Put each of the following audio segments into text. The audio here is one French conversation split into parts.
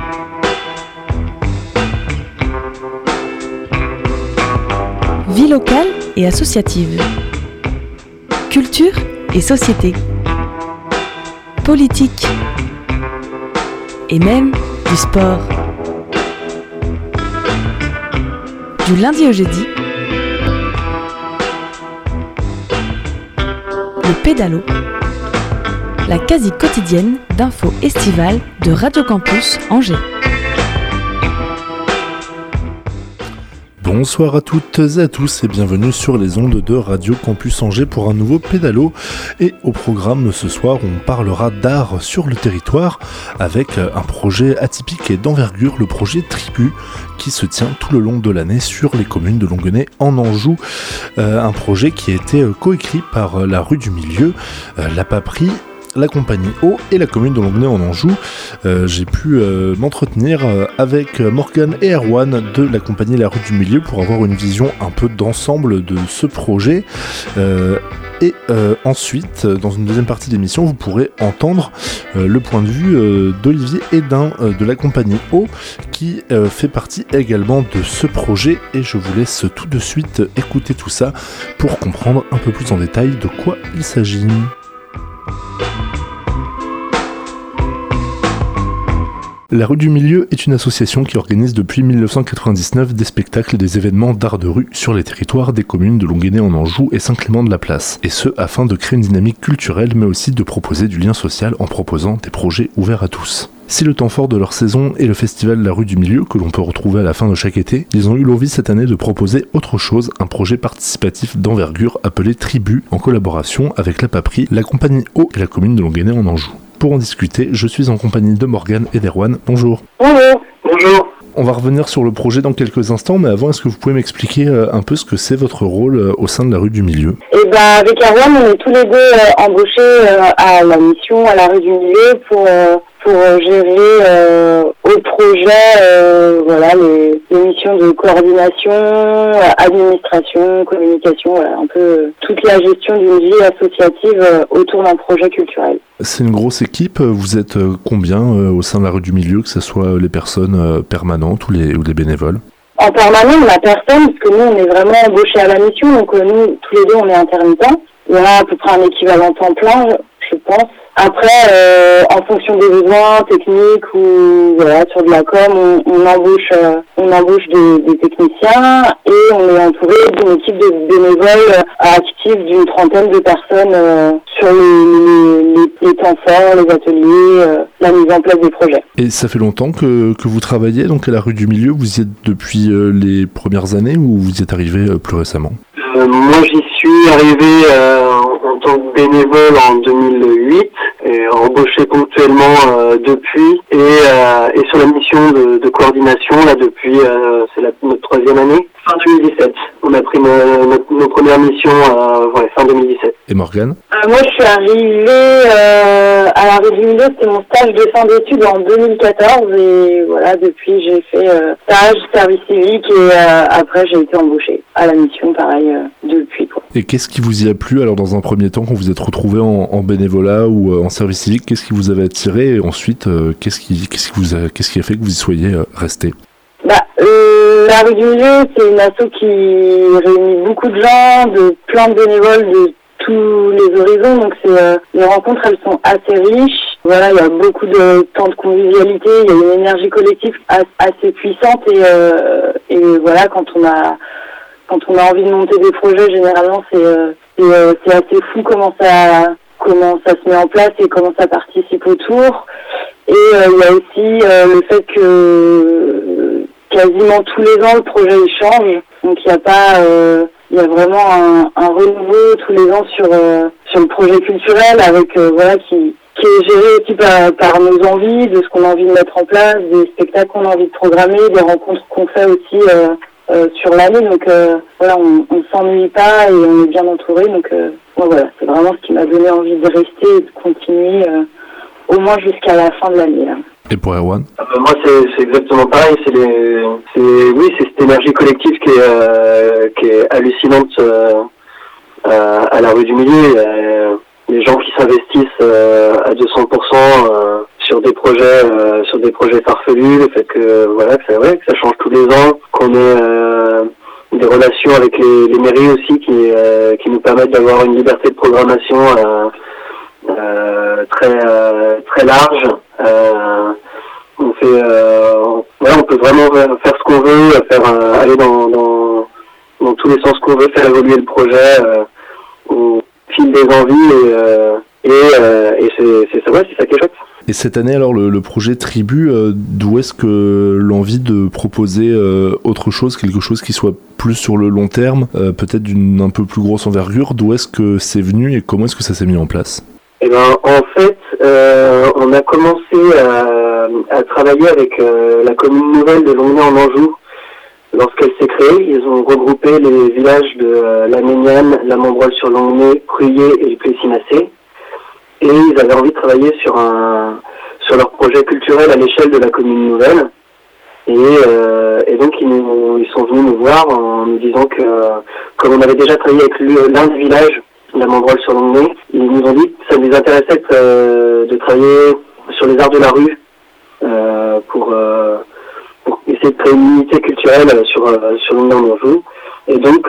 Vie locale et associative. Culture et société. Politique. Et même du sport. Du lundi au jeudi, le pédalo, la quasi quotidienne d'infos estivales de Radio Campus Angers. Bonsoir à toutes et à tous et bienvenue sur les ondes de Radio Campus Angers pour un nouveau pédalo. Et au programme ce soir, on parlera d'art sur le territoire avec un projet atypique et d'envergure, le projet Tribu, qui se tient tout le long de l'année sur les communes de Longuenay en Anjou. Un projet qui a été coécrit par la rue du Milieu, la Paperie, la compagnie Eau et la commune de Longuenay en Anjou. J'ai pu m'entretenir avec Morgane et Erwan de la compagnie La Rue du Milieu pour avoir une vision un peu d'ensemble de ce projet. Ensuite, dans une deuxième partie de l'émission, vous pourrez entendre le point de vue d'Olivier Hédin de la compagnie Eau qui fait partie également de ce projet, et je vous laisse tout de suite écouter tout ça pour comprendre un peu plus en détail de quoi il s'agit. La Rue du Milieu est une association qui organise depuis 1999 des spectacles et des événements d'art de rue sur les territoires des communes de Longuenay en Anjou et Saint-Clément-de-la-Place. Et ce, afin de créer une dynamique culturelle, mais aussi de proposer du lien social en proposant des projets ouverts à tous. Si le temps fort de leur saison est le festival La Rue du Milieu, que l'on peut retrouver à la fin de chaque été, ils ont eu l'envie cette année de proposer autre chose, un projet participatif d'envergure appelé Tribu, en collaboration avec la Paperie, la compagnie Eau et la commune de Longuenay en Anjou. Pour en discuter, je suis en compagnie de Morgane et d'Erwan. Bonjour. Bonjour. On va revenir sur le projet dans quelques instants, mais avant, est-ce que vous pouvez m'expliquer un peu ce que c'est votre rôle au sein de La Rue du Milieu ? Avec Erwan, on est tous les deux embauchés à la mission à La Rue du Milieu pour gérer au projet les missions de coordination, administration, communication, un peu toute la gestion d'une vie associative autour d'un projet culturel. C'est une grosse équipe, vous êtes combien au sein de La Rue du Milieu, que ce soit les personnes permanentes ou les bénévoles ? En permanent, on n'a personne, parce que nous, on est vraiment embauchés à la mission, donc nous, tous les deux, on est intermittents. Il y en a à peu près un équivalent temps plein, je pense. Après, en fonction des besoins techniques ou sur de la com, on embauche des techniciens et on est entouré d'une équipe de bénévoles actifs d'une trentaine de personnes sur les temps forts, les ateliers, la mise en place des projets. Et ça fait longtemps que vous travaillez donc à La Rue du Milieu. Vous y êtes depuis les premières années ou vous y êtes arrivé plus récemment ? Moi, j'y suis arrivé en tant que bénévole en 2008 et embauché ponctuellement depuis et sur la mission de coordination là depuis c'est notre troisième année. Fin 2017, on a pris nos premières missions fin 2017. Et Morgane ? Moi, je suis arrivée à La Rue du Milieu, c'était mon stage de fin d'études en 2014 et depuis j'ai fait stage, service civique et après j'ai été embauchée à la mission, pareil, depuis quoi. Et qu'est-ce qui vous y a plu alors dans un premier temps quand vous êtes retrouvé en bénévolat ou en service civique ? Qu'est-ce qui vous avait attiré et ensuite qu'est-ce qui a fait que vous y soyez resté ? La Rue du Milieu, c'est une asso qui réunit beaucoup de gens, de plein de bénévoles de tous les horizons, donc les rencontres, elles sont assez riches. Il y a beaucoup de temps de convivialité, il y a une énergie collective assez puissante et quand on a envie de monter des projets, généralement c'est assez fou comment ça se met en place et comment ça participe autour. Et il y a aussi le fait que quasiment tous les ans le projet il change, donc il y a vraiment un renouveau tous les ans sur le projet culturel avec qui est géré aussi par nos envies, de ce qu'on a envie de mettre en place, des spectacles qu'on a envie de programmer, des rencontres qu'on fait aussi sur l'année, donc on s'ennuie pas et on est bien entouré, donc c'est vraiment ce qui m'a donné envie de rester et de continuer au moins jusqu'à la fin de l'année là. Et pour Erwan ? Moi, c'est exactement pareil. C'est cette énergie collective qui est hallucinante à La Rue du Milieu. Les gens qui s'investissent à 200% sur des projets farfelus, le fait que que ça change tous les ans, qu'on ait des relations avec les mairies aussi qui nous permettent d'avoir une liberté de programmation très large. On peut vraiment faire ce qu'on veut, aller dans tous les sens qu'on veut, faire évoluer le projet au fil des envies et c'est ça qui est chouette. Et cette année, alors, le projet Tribu, d'où est-ce que l'envie de proposer autre chose, quelque chose qui soit plus sur le long terme, peut-être d'une un peu plus grosse envergure, d'où est-ce que c'est venu et comment est-ce que ça s'est mis en place? Eh ben, en fait, on a commencé à travailler avec la commune nouvelle de Longnay en Anjou. Lorsqu'elle s'est créée, ils ont regroupé les villages de la Méniane, la Montbrol-sur-Longnay, Pruyé et le Plessis-Massé. Et ils avaient envie de travailler sur leur projet culturel à l'échelle de la commune nouvelle. Et donc ils sont venus nous voir en nous disant que, comme on avait déjà travaillé avec l'un des villages, la Montbrol-sur-Longnay, ils nous ont dit que ça nous intéressait de travailler sur les arts de la rue pour essayer de créer une unité culturelle sur Longnay en Anjou. Et donc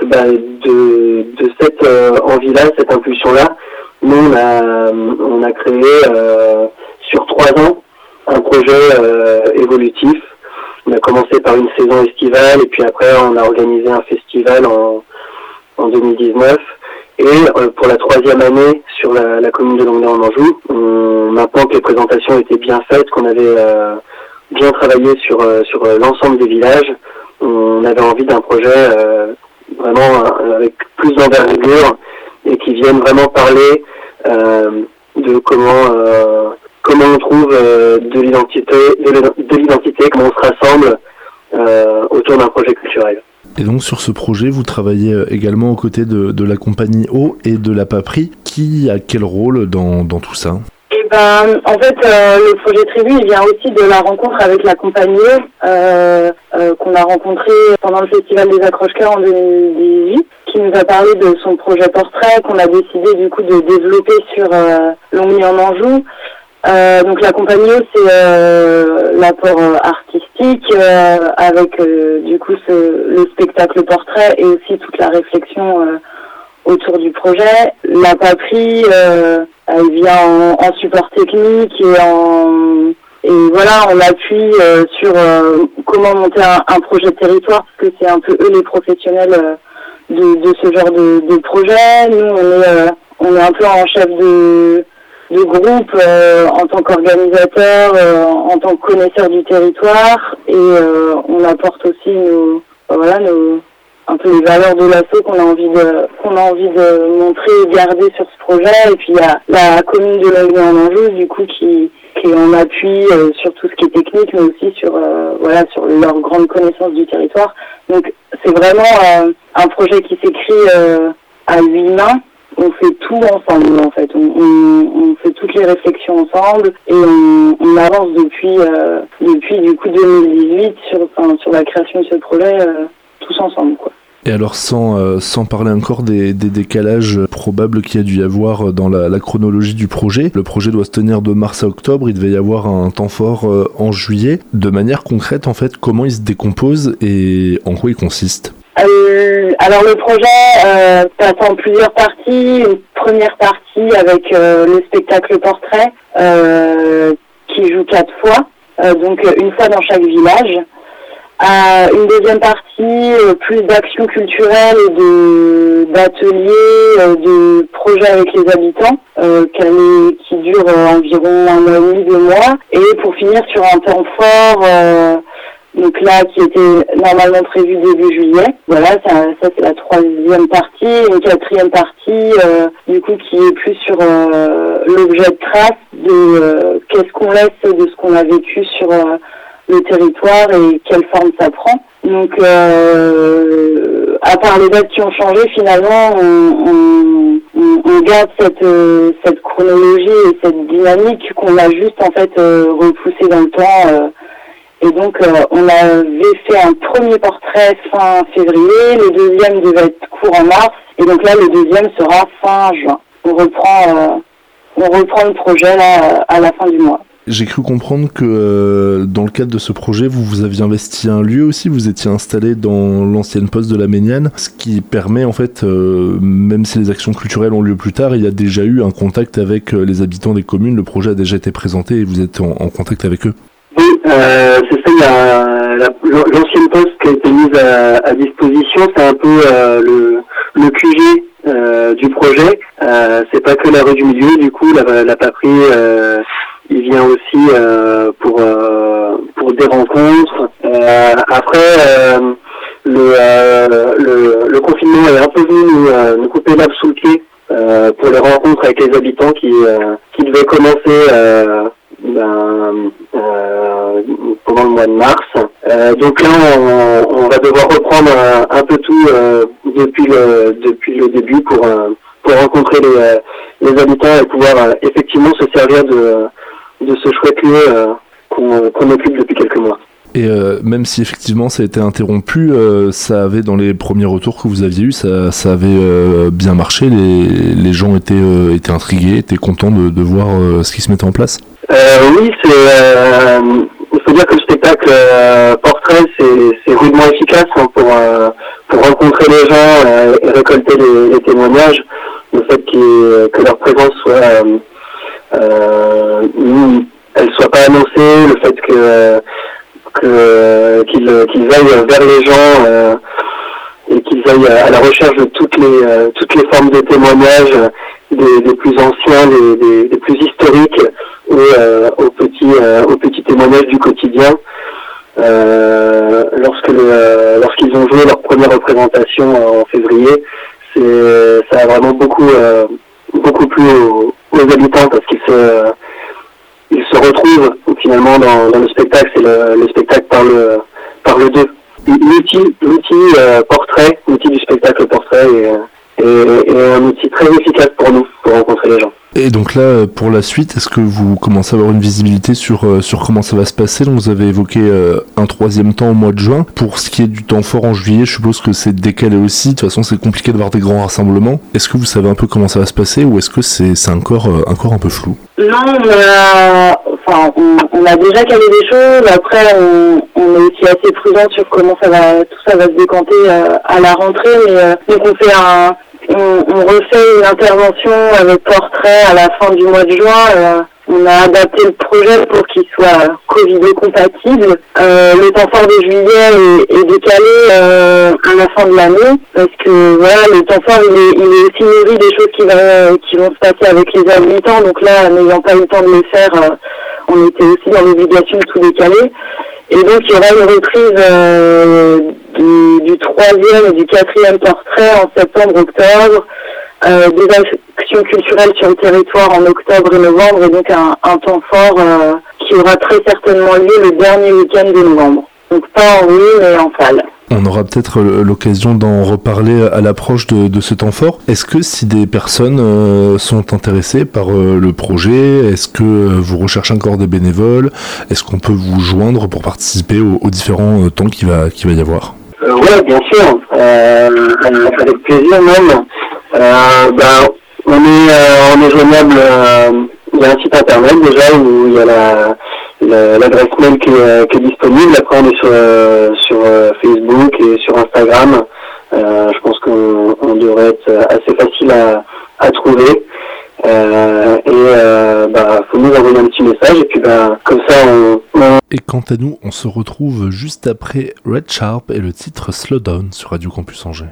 de cette envie-là, cette impulsion-là, nous, on a créé sur 3 ans un projet évolutif. On a commencé par une saison estivale et puis après on a organisé un festival en 2019. Et pour la 3e année sur la commune de Longnay en Anjou, maintenant que les présentations étaient bien faites, qu'on avait bien travaillé sur l'ensemble des villages, on avait envie d'un projet vraiment avec plus d'envergure et qui viennent vraiment parler de comment on trouve de l'identité, comment on se rassemble autour d'un projet culturel. Et donc sur ce projet, vous travaillez également aux côtés de la compagnie O et de la Paperie. Qui a quel rôle dans tout ça? En fait, le projet Tribu, il vient aussi de la rencontre avec la compagnie qu'on a rencontrée pendant le Festival des Accroche-Cœurs en 2018, qui nous a parlé de son projet portrait, qu'on a décidé du coup de développer sur Longnay en Anjou. Donc la compagnie, c'est l'apport artistique avec du coup le spectacle portrait et aussi toute la réflexion autour du projet. La Paperie, elle vient en support technique et voilà, on appuie sur comment monter un projet de territoire, parce que c'est un peu eux les professionnels de ce genre de projet. Nous, on est un peu en chef de groupe en tant qu'organisateur, en tant que connaisseur du territoire, et on apporte aussi un peu les valeurs de l'asso qu'on a envie de montrer et garder sur ce projet. Et puis il y a la commune de Longnay en Anjou du coup qui en appui sur tout ce qui est technique, mais aussi sur leur grande connaissance du territoire. Donc c'est vraiment un projet qui s'écrit à 8 mains. On fait tout ensemble en fait. On fait toutes les réflexions ensemble et on avance depuis du coup 2018 sur la création de ce projet tous ensemble quoi. Et alors sans parler encore des décalages probables qu'il y a dû y avoir dans la chronologie du projet, le projet doit se tenir de mars à octobre, il devait y avoir un temps fort en juillet. De manière concrète en fait, comment il se décompose et en quoi il consiste? Alors le projet passe en plusieurs parties. Une première partie avec le spectacle portrait qui joue 4 fois, donc une fois dans chaque village. Une deuxième partie, plus d'actions culturelles et d'ateliers, de projets avec les habitants, qui dure environ 1 mois et demi, 2 mois. Et pour finir sur un temps fort, donc là qui était normalement prévu début juillet. Voilà, ça c'est la 3e partie. Une 4e partie, du coup, qui est plus sur l'objet de trace de qu'est-ce qu'on laisse de ce qu'on a vécu sur le territoire et quelle forme ça prend. Donc, à part les dates qui ont changé, finalement, on garde cette chronologie et cette dynamique qu'on a juste en fait repoussée dans le temps. Et donc, on avait fait un premier portrait fin février, le deuxième devait être court en mars, et donc là, le deuxième sera fin juin. On reprend le projet là à la fin du mois. J'ai cru comprendre que dans le cadre de ce projet, vous aviez investi un lieu aussi, vous étiez installé dans l'ancienne poste de la Méniane, ce qui permet en fait, même si les actions culturelles ont lieu plus tard, il y a déjà eu un contact avec les habitants des communes, le projet a déjà été présenté et vous êtes en contact avec eux. Oui, c'est ça, il y a l'ancienne poste qui a été mise à disposition, c'est un peu le QG du projet, c'est pas que la rue du Milieu, du coup la paperie il vient aussi pour des rencontres. Après, le confinement est un peu venu nous couper l'herbe sous le pied pour les rencontres avec les habitants qui devaient commencer pendant le mois de mars. Donc là, on va devoir reprendre un peu tout depuis le début pour rencontrer les habitants et pouvoir effectivement se servir de ce chouette lieu qu'on occupe depuis quelques mois. Et même si effectivement ça a été interrompu, ça avait dans les premiers retours que vous aviez eus, ça avait bien marché, les gens étaient intrigués, étaient contents de voir ce qui se mettait en place. Oui, il faut dire que le spectacle portrait c'est rudement efficace pour rencontrer les gens et récolter les témoignages. Le fait que leur présence elle soit pas annoncée, le fait qu'ils aillent vers les gens et qu'ils aillent à la recherche de toutes les formes de témoignages, des plus anciens, des plus historiques, aux petits témoignages du quotidien. Lorsqu'ils ont joué leur première représentation en février, ça a vraiment beaucoup plu aux habitants parce qu'ils se retrouvent finalement dans le spectacle. C'est le spectacle parle d'eux. L'outil portrait, l'outil du spectacle portrait est un outil très efficace pour nous, pour rencontrer les gens. Et donc là, pour la suite, est-ce que vous commencez à avoir une visibilité sur comment ça va se passer? Donc vous avez évoqué un troisième temps au mois de juin. Pour ce qui est du temps fort en juillet, je suppose que c'est décalé aussi. De toute façon, c'est compliqué d'avoir des grands rassemblements. Est-ce que vous savez un peu comment ça va se passer ou est-ce que c'est encore un peu flou? Non, on a déjà calé des choses. Après, on est aussi assez prudent sur comment tout ça va se décanter à la rentrée. Mais donc on refait une intervention avec portrait à la fin du mois de juin. On a adapté le projet pour qu'il soit Covid-compatible. Le temps fort de juillet est décalé à la fin de l'année parce que voilà, le temps fort il est aussi nourri des choses qui vont se passer avec les habitants. Donc là, n'ayant pas eu le temps de le faire, on était aussi dans l'obligation de tout décaler. Et donc il y aura une reprise du troisième et du quatrième portrait en septembre-octobre, des actions culturelles sur le territoire en octobre et novembre, et donc un temps fort qui aura très certainement lieu le dernier week-end de novembre. Donc pas en nuit mais en salle. On aura peut-être l'occasion d'en reparler à l'approche de ce temps fort. Est-ce que si des personnes sont intéressées par le projet, est-ce que vous recherchez encore des bénévoles? Est-ce qu'on peut vous joindre pour participer aux différents temps qu'il va y avoir? Oui, bien sûr. Avec plaisir même. On est joignable. Il y a un site internet déjà où il y a l'adresse mail qui est disponible. Après, on est sur Facebook et sur Instagram. Je pense qu'on devrait être assez facile à trouver. Faut nous envoyer un petit message et puis comme ça Et quant à nous, on se retrouve juste après Red Sharp et le titre Slow Down sur Radio Campus Angers.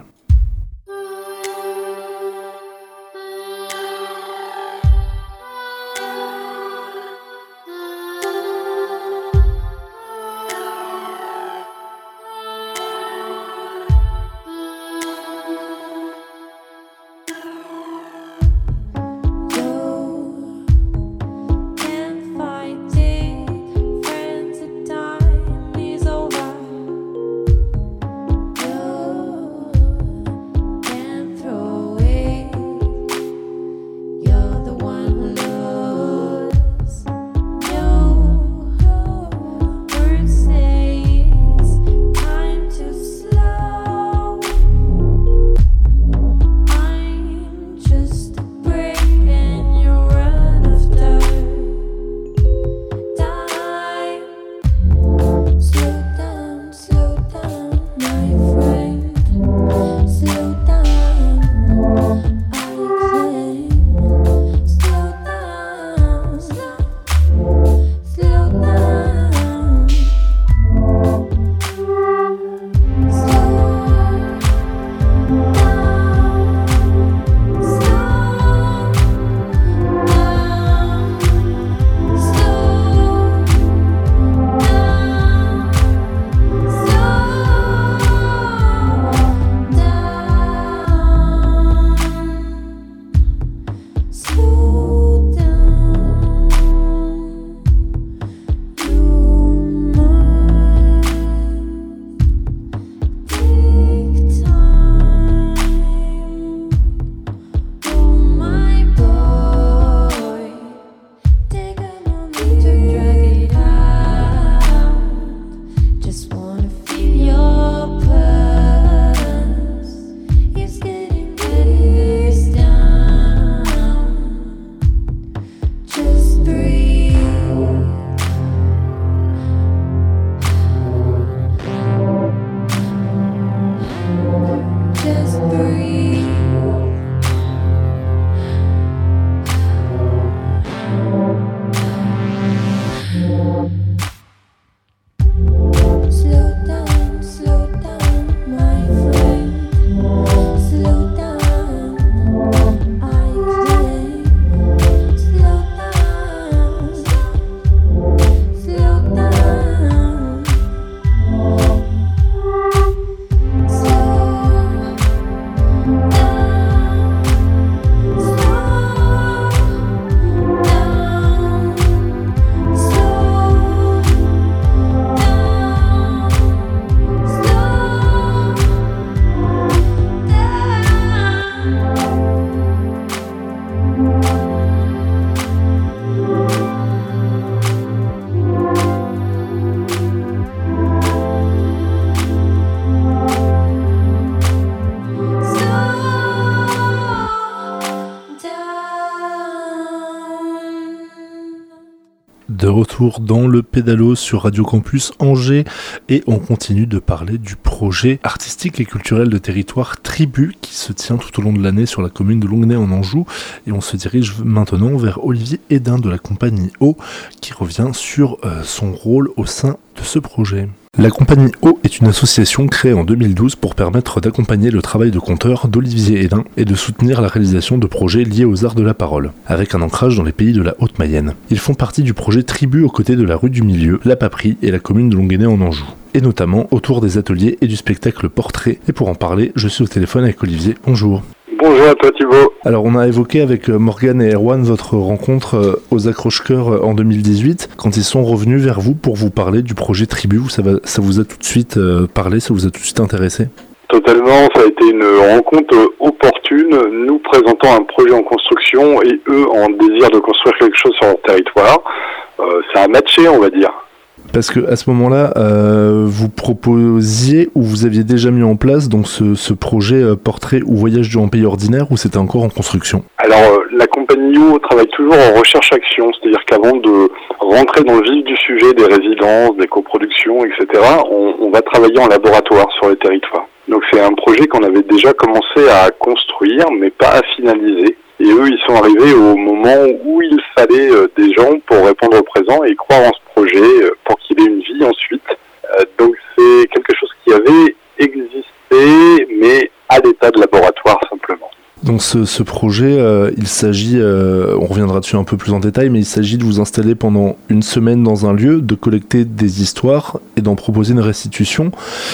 retour dans le Pédalo sur Radio Campus Angers et on continue de parler du projet artistique et culturel de territoire Tribu qui se tient tout au long de l'année sur la commune de Longuenay en Anjou et on se dirige maintenant vers Olivier Hédin de la compagnie O qui revient sur son rôle au sein de ce projet. La compagnie O est une association créée en 2012 pour permettre d'accompagner le travail de conteur d'Olivier Hédin et de soutenir la réalisation de projets liés aux arts de la parole, avec un ancrage dans les pays de la Haute-Mayenne. Ils font partie du projet Tribu aux côtés de la rue du Milieu, la Paperie et la commune de Longuenay en Anjou, et notamment autour des ateliers et du spectacle Portrait. Et pour en parler, je suis au téléphone avec Olivier. Bonjour. Bonjour à toi Thibaut. Alors on a évoqué avec Morgane et Erwan votre rencontre aux Accroche-Cœurs en 2018, quand ils sont revenus vers vous pour vous parler du projet Tribu. Ça vous a tout de suite parlé, ça vous a tout de suite intéressé ? Totalement, ça a été une rencontre opportune, nous présentant un projet en construction et eux en désir de construire quelque chose sur leur territoire. Ça a matché, on va dire. Parce que à ce moment-là, vous proposiez ou vous aviez déjà mis en place donc ce projet Portrait ou Voyage du en pays ordinaire ou c'était encore en construction ? Alors la compagnie O travaille toujours en recherche-action, c'est-à-dire qu'avant de rentrer dans le vif du sujet des résidences, des coproductions, etc., on va travailler en laboratoire sur les territoires. Donc c'est un projet qu'on avait déjà commencé à construire mais pas à finaliser. Et eux, ils sont arrivés au moment où il fallait des gens pour répondre au présent et croire en ce projet pour qu'il ait une vie ensuite. Donc c'est quelque chose qui avait existé, mais à l'état de laboratoire simplement. Donc ce projet, il s'agit, on reviendra dessus un peu plus en détail, mais il s'agit de vous installer pendant une semaine dans un lieu, de collecter des histoires et d'en proposer une restitution.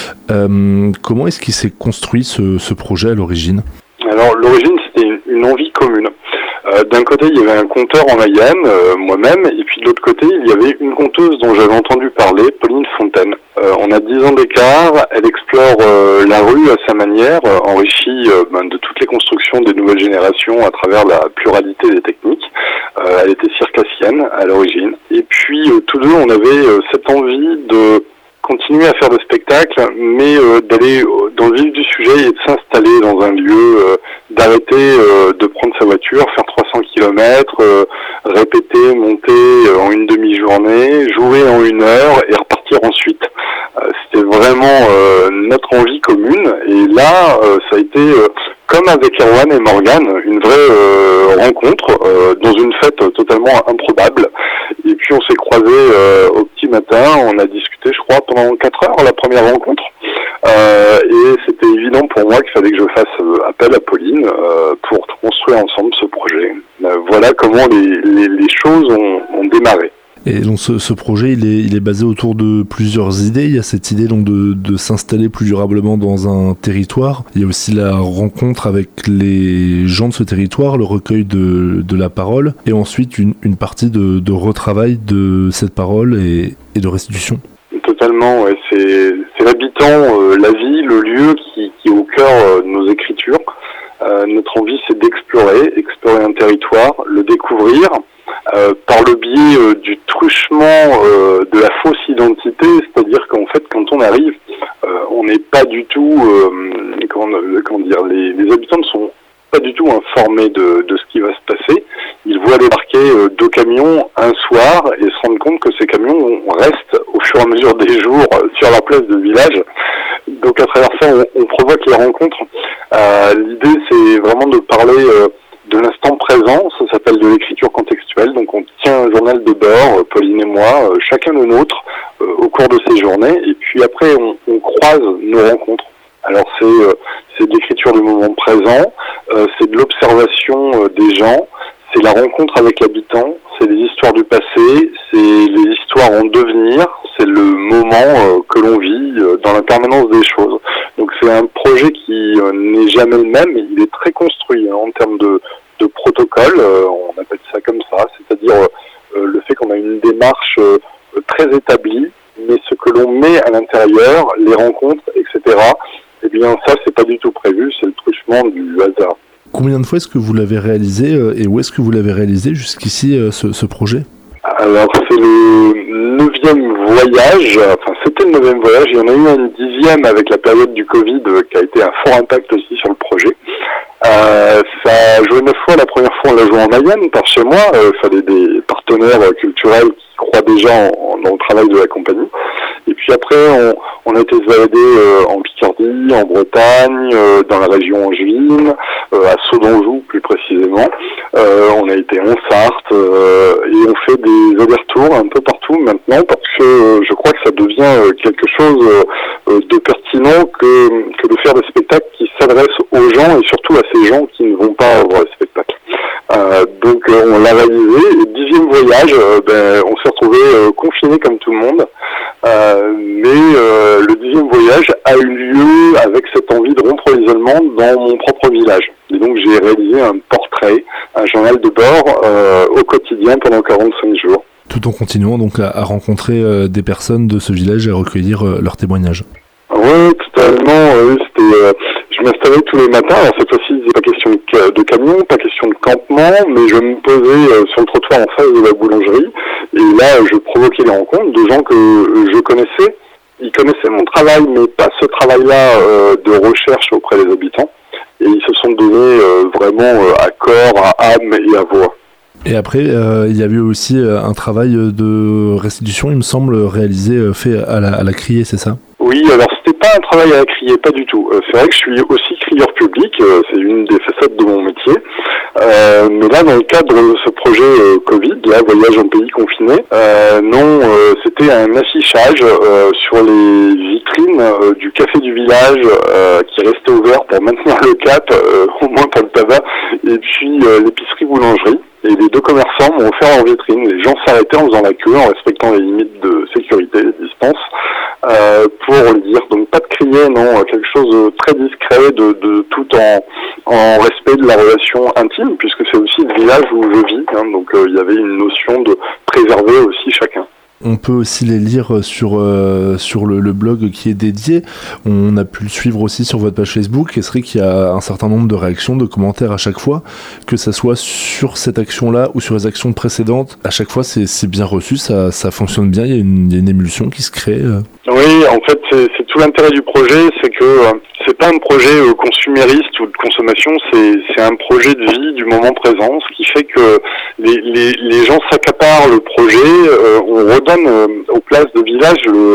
Comment est-ce qu'il s'est construit ce projet à l'origine ? Alors l'origine c'était une envie commune. D'un côté il y avait un conteur en Mayenne, moi-même, et puis de l'autre côté il y avait une conteuse dont j'avais entendu parler, Pauline Fontaine. On a 10 ans d'écart, elle explore la rue à sa manière, enrichie de toutes les constructions des nouvelles générations à travers la pluralité des techniques. Elle était circassienne à l'origine. Et puis tous deux on avait cette envie de continuer à faire des spectacles, mais d'aller dans le vif du sujet et de s'installer dans un lieu, d'arrêter de prendre sa voiture, faire 300 km, répéter, monter en une demi-journée, jouer en 1 heure et repartir ensuite. C'était vraiment notre envie commune et là, ça a été comme avec Erwan et Morgane, une vraie rencontre dans une fête totalement improbable. Et puis on s'est croisés au petit matin, on a discuté je crois pendant 4 heures la première rencontre. Et c'était évident pour moi qu'il fallait que je fasse appel à Pauline pour construire ensemble ce projet. Voilà comment les choses ont démarré. Et donc ce projet, il est basé autour de plusieurs idées. Il y a cette idée donc de s'installer plus durablement dans un territoire. Il y a aussi la rencontre avec les gens de ce territoire, le recueil de la parole, et ensuite une partie de retravail de cette parole et de restitution. Totalement, ouais. C'est l'habitant, la vie, le lieu qui est au cœur de nos écritures. Notre envie, c'est d'explorer un territoire, le découvrir, par le biais du truchement de la fausse identité, c'est-à-dire qu'en fait, quand on arrive, on n'est pas du tout, les habitants ne sont pas du tout informés de ce qui va se passer. Ils voient débarquer 2 camions un soir et se rendent compte que ces camions restent au fur et à mesure des jours sur la place de village. Donc à travers ça, on provoque les rencontres. L'idée, c'est vraiment de parler de l'instant présent. Ça s'appelle de l'écriture contextuelle. Donc on tient un journal de bord, Pauline et moi, chacun le nôtre, au cours de ces journées. Et puis après, on croise nos rencontres. Alors c'est de l'écriture du moment présent, c'est de l'observation des gens, c'est la rencontre avec l'habitant, c'est les histoires du passé, c'est les histoires en devenir, c'est le moment que l'on vit dans la permanence des choses. Donc c'est un projet qui n'est jamais le même, il est très construit en termes de protocole, on appelle ça comme ça, c'est-à-dire le fait qu'on a une démarche très établie, mais ce que l'on met à l'intérieur, les rencontres, etc., eh bien ça c'est pas du tout prévu, c'est le truchement du hasard. Combien de fois est-ce que vous l'avez réalisé et où est-ce que vous l'avez réalisé jusqu'ici ce projet ? Alors c'est le 9e voyage, enfin c'était le 9e voyage, il y en a eu un 10e avec la période du Covid qui a été un fort impact aussi sur le projet. Ça a joué 9 fois. La première fois, on l'a joué en Mayenne, par chez moi. Il fallait des partenaires culturels qui croient déjà dans le travail de la compagnie. Et puis après, on a été se balader en Picardie, en Bretagne, dans la région angevine, à Saudanjou plus précisément. On a été en Sarthe et on fait des allers-retours un peu partout maintenant parce que je crois que ça devient quelque chose de pertinent que de faire des spectacles qui s'adressent aux gens et surtout à ces gens qui ne vont pas voir les spectacles. Donc on l'a réalisé. Et 10e voyage, on s'est retrouvé confinés comme tout le monde. Mais le 10e voyage a eu lieu avec cette envie de rompre l'isolement dans mon propre village. Et donc j'ai réalisé un portrait, un journal de bord au quotidien pendant 45 jours. Tout en continuant donc à rencontrer des personnes de ce village et à recueillir leurs témoignages. Oui, totalement. Je m'installais tous les matins. Alors cette fois-ci, il n'est pas question de camion, pas question de campement, mais je me posais sur le trottoir en face de la boulangerie. Et là, je provoquais les rencontres de gens que je connaissais. Ils connaissaient mon travail, mais pas ce travail-là de recherche auprès des habitants. Et ils se sont donnés vraiment à corps, à âme et à voix. Et après, il y avait aussi un travail de restitution, il me semble, fait à la criée, c'est ça ? Oui, alors c'était pas un travail à la criée, pas du tout. C'est vrai que je suis aussi crieur public, c'est une des facettes de mon métier. Mais là, dans le cadre de ce projet Covid, là, voyage en pays confiné, c'était un affichage sur les vitrines du café du village qui restait ouvert pour maintenir le cap, au moins pour le tabac, et puis l'épicerie-boulangerie. Et les deux commerçants m'ont offert leur vitrine. Les gens s'arrêtaient en faisant la queue, en respectant les limites de sécurité, de distance, pour le dire. Donc pas de crier, non, quelque chose de très discret, de tout en respect de la relation intime, puisque c'est aussi le village où je vis. Donc il y avait une notion de préserver aussi chacun. On peut aussi les lire sur le blog qui est dédié. On a pu le suivre aussi sur votre page Facebook. Et c'est vrai qu'il y a un certain nombre de réactions, de commentaires à chaque fois, que ça soit sur cette action-là ou sur les actions précédentes. À chaque fois, c'est bien reçu, ça fonctionne bien. Il y a une émulsion qui se crée. Oui, en fait, c'est tout l'intérêt du projet, c'est que c'est pas un projet consumériste ou de consommation, c'est un projet de vie du moment présent, ce qui fait que les gens s'accaparent le projet. On redonne aux places de village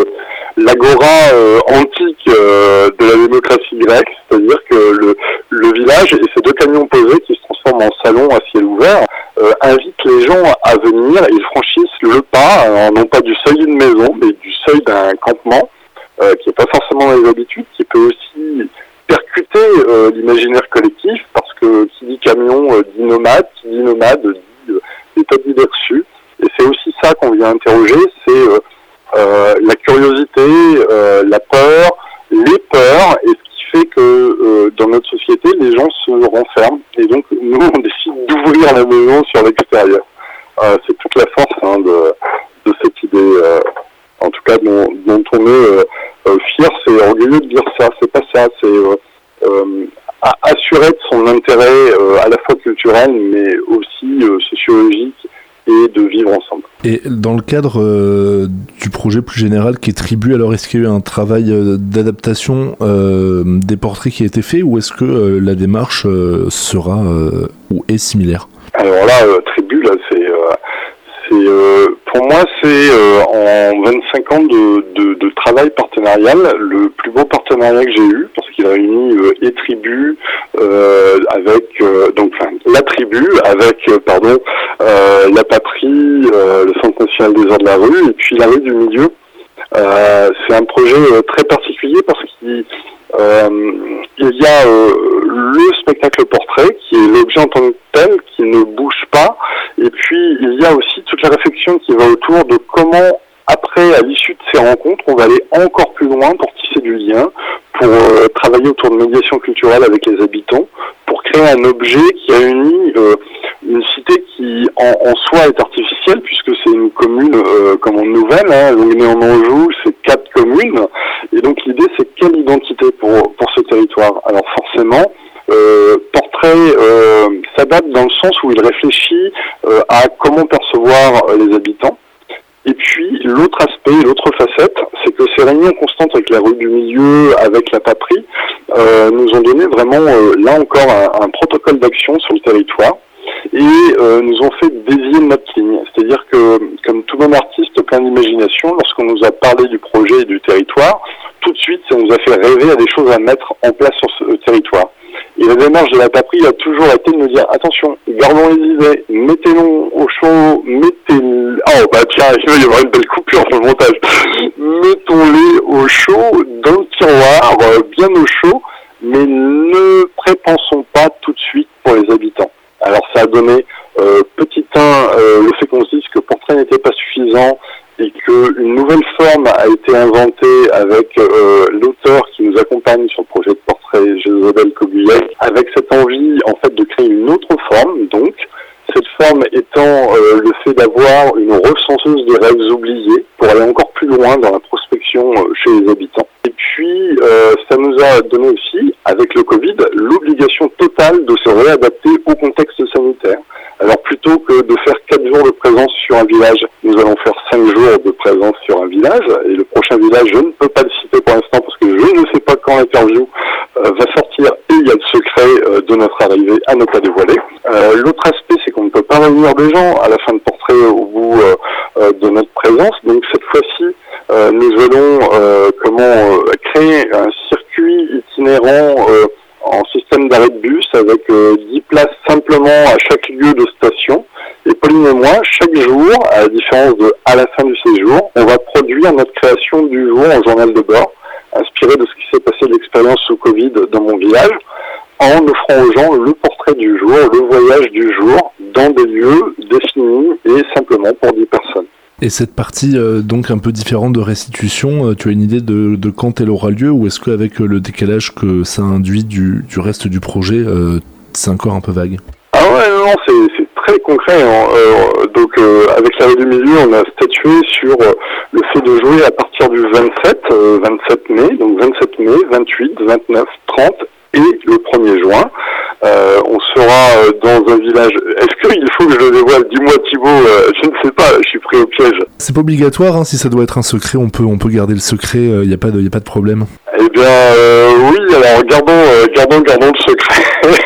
l'agora antique de la démocratie grecque, c'est-à-dire que le village et ces deux camions posés qui se transforment en salon à ciel ouvert invitent les gens à venir et ils franchissent le pas, non pas du seuil d'une maison, mais du seuil d'un campement qui n'est pas forcément dans les habitudes, qui peut aussi percuter l'imaginaire collectif, parce que qui dit camion dit nomade, qui dit nomade dit état d'idées reçues. Et c'est aussi ça qu'on vient interroger, c'est la curiosité, la peur, les peurs, et ce qui fait que dans notre société, les gens se renferment. Et donc, nous, on décide d'ouvrir la maison sur l'extérieur. C'est toute la force de cette idée, en tout cas dont on est fier, c'est orgueilleux de dire ça. C'est pas ça, c'est assurer de son intérêt à la fois culturel, mais aussi sociologique, et de vivre ensemble. Et dans le cadre du projet plus général qui est Tribu, alors est-ce qu'il y a eu un travail d'adaptation des portraits qui a été fait, ou est-ce que la démarche sera ou est similaire ? Alors là, Tribu, là, pour moi, c'est en 25 ans de travail partenarial, le plus beau partenariat que j'ai eu, parce qu'il réunit et Tribu avec la Tribu avec la Patrie, le Centre national des arts de la rue, et puis la rue du milieu. C'est un projet très particulier parce qu'il y a le spectacle portrait qui est l'objet en tant que tel, qui ne bouge pas, et puis il y a aussi toute la réflexion qui va autour de comment, après, à l'issue de ces rencontres, on va aller encore plus loin pour tisser du lien, pour travailler autour de médiation culturelle avec les habitants, pour créer un objet qui réunit une cité qui en soi est artificielle, puisque c'est une commune comme en nouvelle, Longuenay-en-Anjou, c'est 4 communes, et donc l'idée c'est quelle identité pour ce territoire. Alors forcément, Portrait s'adapte dans le sens où il réfléchit à comment percevoir les habitants. Et puis, l'autre aspect, l'autre facette, c'est que ces réunions constantes avec la rue du milieu, avec la Patrie, nous ont donné vraiment, là encore, un protocole d'action sur le territoire et nous ont fait dévier notre ligne. C'est-à-dire que, comme tout bon artiste plein d'imagination, lorsqu'on nous a parlé du projet et du territoire, tout de suite, ça nous a fait rêver à des choses à mettre en place sur ce territoire. Et la démarche de la paperie a toujours été de nous dire, attention, gardons les idées, mettez-les au chaud, oh bah tiens, il va y avoir une belle coupure sur le montage. Mettons-les au chaud, dans le tiroir, bien au chaud, mais ne prépensons pas tout de suite pour les habitants. Alors ça a donné, petit 1, le fait qu'on se dise que portrait n'était pas suffisant, et qu'une nouvelle forme a été inventée avec l'auteur qui nous accompagne sur le projet de portrait, Josabel Coguyet, avec cette envie en fait de créer une autre forme, donc cette forme étant le fait d'avoir une recenseuse des rêves oubliés pour aller encore plus loin dans la prospection chez les habitants. Et puis ça nous a donné aussi, avec le Covid, l'obligation totale de se réadapter au contexte sanitaire. Alors plutôt que de faire 4 jours de présence sur un village, nous allons faire 5 jours de présence sur un village. Et le prochain village, je ne peux pas le citer pour l'instant parce que je ne sais pas quand l'interview va sortir et il y a le secret de notre arrivée à ne pas dévoiler. L'autre aspect, c'est qu'on ne peut pas réunir des gens à la fin de portrait au bout de notre présence. Donc cette fois-ci, nous allons créer un circuit itinérant en système d'arrêt de bus avec 10 places simplement à chaque lieu de station. Et Pauline et moi, chaque jour, à la différence de à la fin du séjour, on va produire notre création du jour en journal de bord, inspiré de ce qui s'est passé de l'expérience sous Covid dans mon village, en offrant aux gens le portrait du jour, le voyage du jour, dans des lieux définis et simplement pour 10 personnes. Et cette partie donc un peu différente de restitution, tu as une idée de quand elle aura lieu, ou est-ce qu'avec le décalage que ça induit du reste du projet, c'est encore un peu vague? Ah ouais, non, c'est très concret. Donc avec l'Arrêt du Milieu, on a statué sur le fait de jouer à partir du 27 mai, donc 27 mai, 28, 29, 30 et le 1er juin. On sera dans un village. Est-ce qu'il faut que je le dévoile? Dis-moi Thibaut, je ne sais pas, je suis pris au piège. C'est pas obligatoire, hein, si ça doit être un secret, on peut garder le secret, il n'y a pas de problème. Eh bien, oui, alors gardons le secret.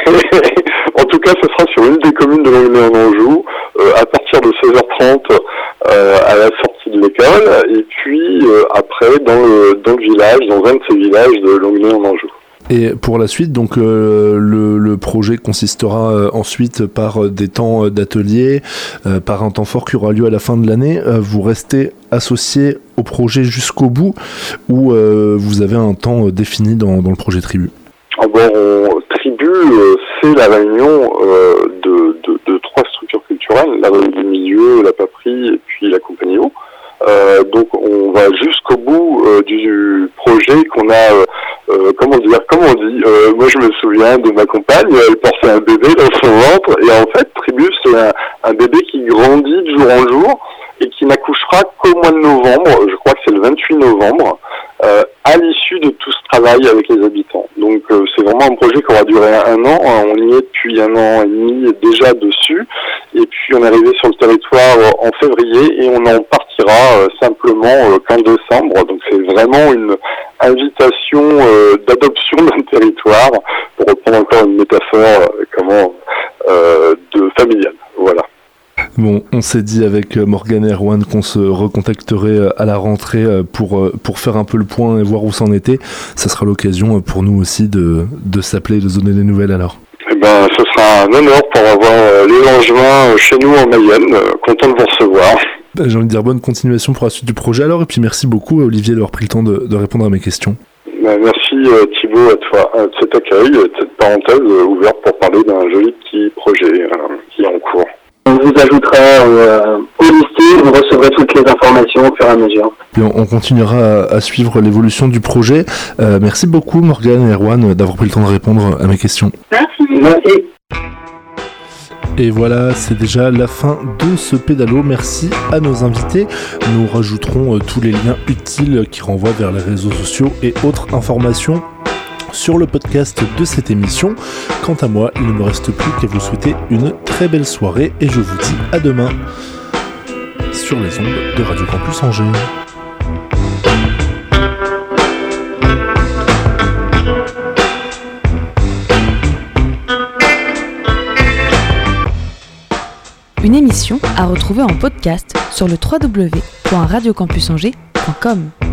En tout cas, ce sera sur une des communes de Longuenay-en-Anjou, à partir de 16h30 à la sortie de l'école, et puis après dans le village, dans un de ces villages de Longuenay-en-Anjou. Et pour la suite, donc le projet consistera ensuite par des temps d'atelier, par un temps fort qui aura lieu à la fin de l'année. Vous restez associé au projet jusqu'au bout, ou vous avez un temps défini dans le projet Tribu? Tribu, c'est la réunion de 3 structures culturelles, la Réunion du Milieu, la Paperie et puis la Compagnie Eau. Donc on va jusqu'au bout du projet qu'on a, comment on dit, moi je me souviens de ma compagne, elle portait un bébé dans son ventre, et en fait Tribu c'est un bébé qui grandit de jour en jour et qui n'accouchera qu'au mois de novembre, je crois que c'est le 28 novembre, à l'issue de tout ce travail avec les habitants. Donc c'est vraiment un projet qui aura duré 1 an, on y est depuis 1 an et demi déjà dessus, et puis on est arrivé sur le territoire en février et on en partira simplement qu'en décembre. Donc c'est vraiment une invitation d'adoption d'un territoire, pour reprendre encore une métaphore de familiale. Voilà. Bon, on s'est dit avec Morgane et Erwan qu'on se recontacterait à la rentrée pour faire un peu le point et voir où c'en était. Ça sera l'occasion pour nous aussi de s'appeler et de se donner des nouvelles alors. Eh ben, ce sera un honneur pour avoir les Langevins chez nous en Mayenne. Content de vous recevoir. J'ai envie de dire bonne continuation pour la suite du projet alors, et puis merci beaucoup Olivier d'avoir pris le temps de répondre à mes questions. Merci Thibaut à toi de cet accueil, de cette parenthèse ouverte pour parler d'un joli petit projet qui est en cours. On vous ajoutera au listing, vous recevrez toutes les informations au fur et à mesure. Et on continuera à suivre l'évolution du projet. Merci beaucoup Morgane et Erwan d'avoir pris le temps de répondre à mes questions. Merci. Et voilà, c'est déjà la fin de ce pédalo. Merci à nos invités. Nous rajouterons tous les liens utiles qui renvoient vers les réseaux sociaux et autres informations sur le podcast de cette émission. Quant à moi, il ne me reste plus qu'à vous souhaiter une très belle soirée et je vous dis à demain sur les ondes de Radio Campus Angers. Une émission à retrouver en podcast sur le www.radiocampusangers.com.